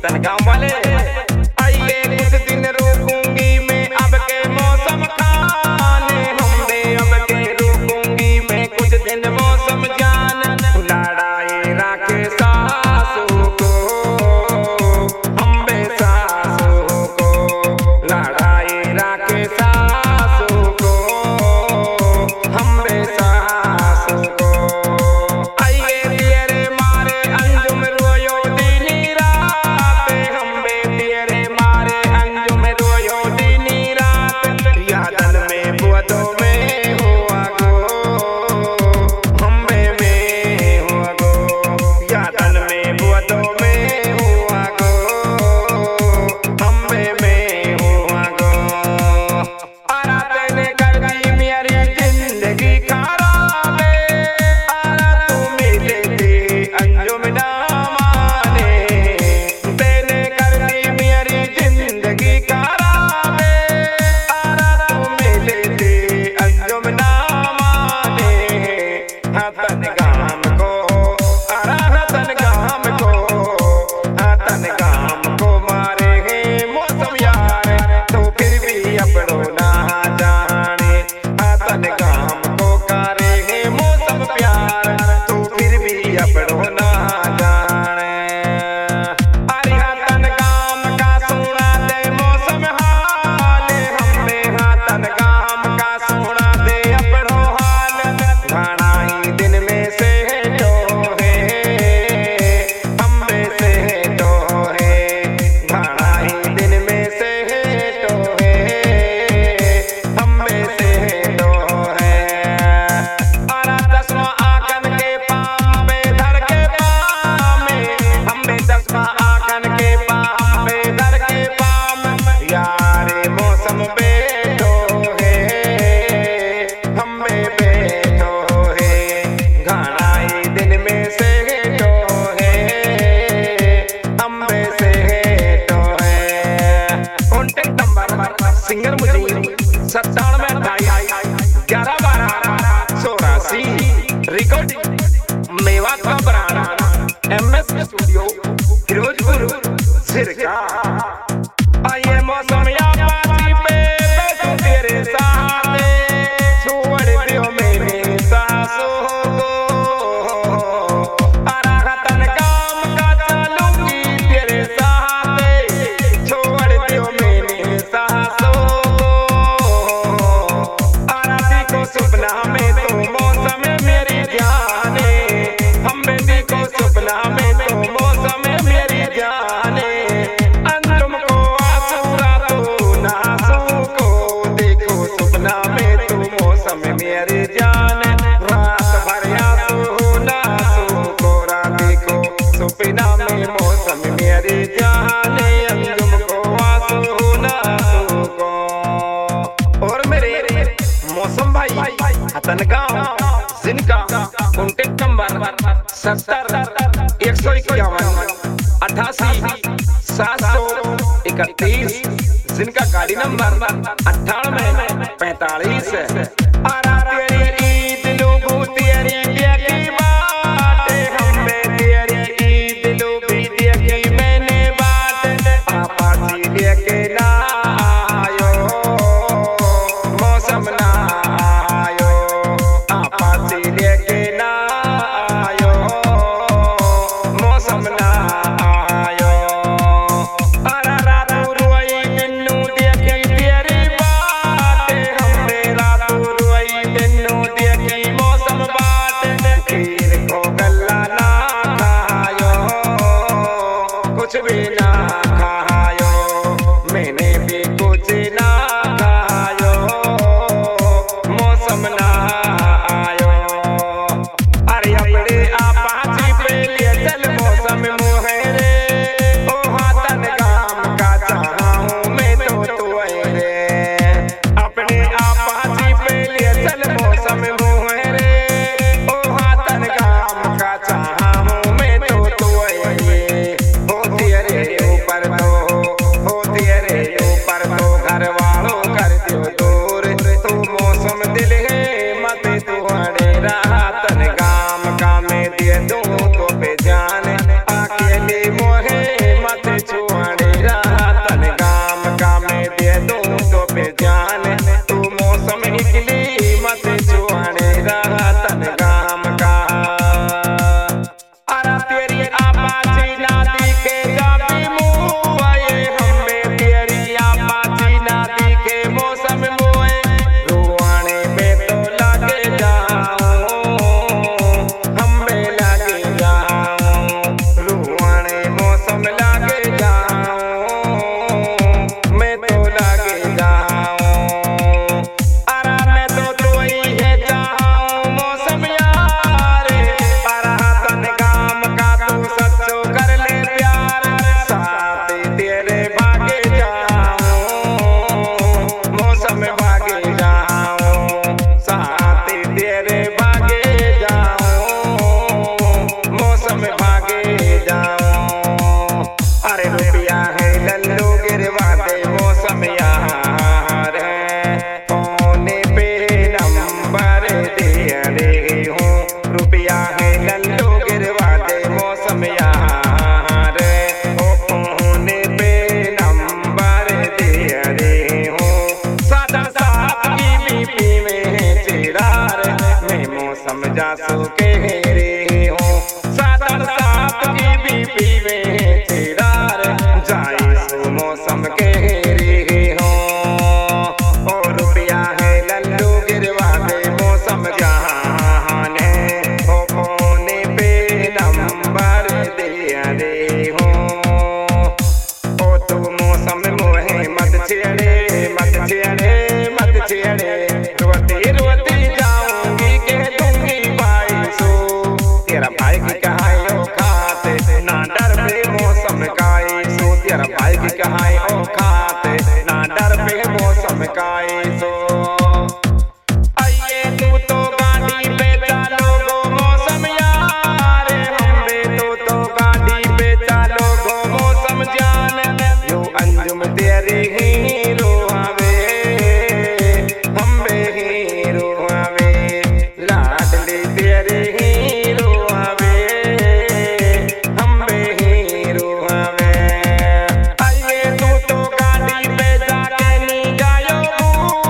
हतन गाँव वाले आइए कुछ दिन रुकूंगी मैं अब के मौसम खाने हमने अब के रुकूंगी मैं कुछ दिन मौसम जान लड़ाई राखे सासू को हम बे सासू को लड़ाई राखे सासू को हम बे सासू को आइए तेरे मारे अंजुम रोयो दीनी रात हम बे तेरे मारे अंजुम रोयो दीनी रात यादन में बुआदो में हुआ गो हम बे में हुआ गो यादन में बुआदो में हुआ गो हम बे में हुआ गो आरा तेने कर दी मेरी जिंदगी खराब आरा तू मिले दे अंजुम ना माने तेने कर दी मेरी जिंदगी खराब आरा तू मिले दे अंजुम ना माने हतन गाम को आरा हतन गाम को मारे हैं मौसम यार तो फिर भी अपनों ना जाने हतन गाम को करे हैं मौसम प्यार तो फिर भी अपनों ना जाने अरे हतन गाम का सुना दे मौसम हाल हमने हतन गाम का सुना दे अपनो हाल घाना ही दिन में से टोहे हम में से टोहे घाना ही दिन में से टोहे हम में से टोहे आरा चश्मा आकन के पाम पे धर के पाम हम बे चश्मा आकन के पाम पे धर के पाम यारे मौसम बेटो है हम बे बेटो है घाना ही दिन में से टो है हम में से टो है कॉन्टेक्ट नंबर सिंगर मुझे 9728111284 रिकॉर्डिंग मेवात का बराना MS स्टूडियो फिरोजपुर सिरका आइए मौसम या पासी पे बैठो तेरे साथ छोड़ दियो मेरे सासू को आरा हतन काम का चलूंगी तेरे साथ छोड़ दियो मेरे सासू को आरा देखो सपना में तो मौसम मेरी जाने हम बे देखो सपना में तो मौसम मेरी जाने अंजुम को आसूरा तो नासू को देखो सपना में तो मौसम मेरी जाने रात भर आसू नासू को देखो सपना में मौसम मेरी जाने अंजुम को आसू नासू को और मेरे मौसम भाई हतन गाँव जिनका कॉन्टेक्ट नंबर 70 161 88 731 जिनका गाड़ी नंबर 9845 आरा तेरी ईद लोगो तेरी देखी बात हम बे तेरी ईद लोगी देखी मैंने बात आपा जी लेके ना आयो मौसम ना आयो आपा जी लेके ना आयो मौसम ना आयो आरा रातू रोई बिन्नू देखी तेरी बात हम बे रातू रोई बिन्नू देखी मौसम बात खीर को गल्ला ना खायो कुछ भी ना खायो मैंने भी कुछ ना खायो मौसम ना आयो अरे अपने आपा जी पे ले चल मौसम मोहरे ओ हतन गाम का चाहूं मैं तो तू रे अपने आपा जी पे ले चल मौसम मोहरे ओ हतन गाम का चाहूं मैं तो तू रे ओ तेरे यार बाइक कहाई ओ खाते ना डर पे मौसम काए सो आइए तू तो गाड़ी पे चलो गो मौसम यार हम तो गाड़ी पे चलो गो मौसम जान यो अंजुम तेरे हीरो आवे हम बे हीरो आवे लाडली तेरे हीरो आवे हम बे हीरो आवे आइए तू तो गाड़ी पे जाके नी गायो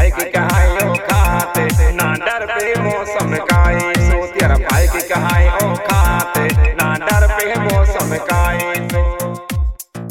है कि कहा